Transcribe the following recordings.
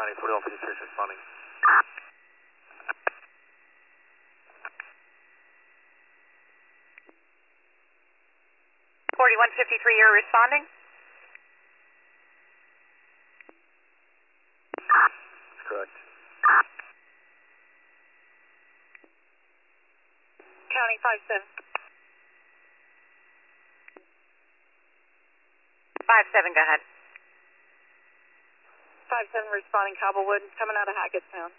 County 4153 is responding. 4153, you're responding? That's correct. County 57. 57, go ahead. 57 responding, Cobblewood, coming out of Hackettstown.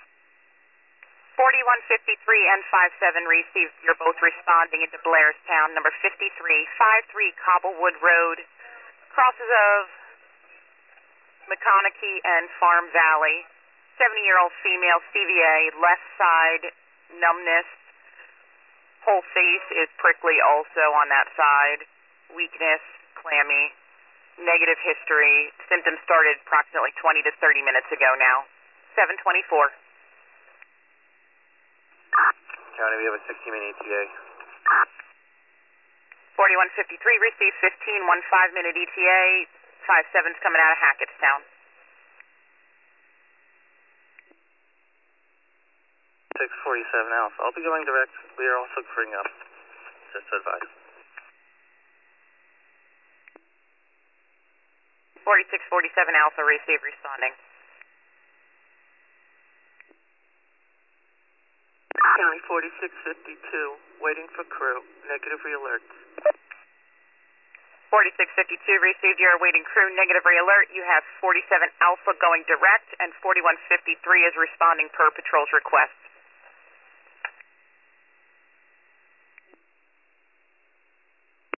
4153 and 57 received. You're both responding into Blairstown. Number 53, 53 Cobblewood Road, crosses of McConaughey and Farm Valley. 70-year-old female, CVA, left side numbness. Whole face is prickly also on that side. Weakness, clammy. Negative history. Symptoms started approximately 20 to 30 minutes ago now. 724. County, we have a 60-minute ETA. 4153 received 15, 5-minute ETA. 57's coming out of Hackettstown. 647 Alpha. I'll be going direct. We are also clearing up. Just to advise. 4647 Alpha received, responding. County 4652, waiting for crew, negative re-alerts. 4652 received, you're awaiting crew, negative re-alert. You have 47 Alpha going direct, and 4153 is responding per patrol's request.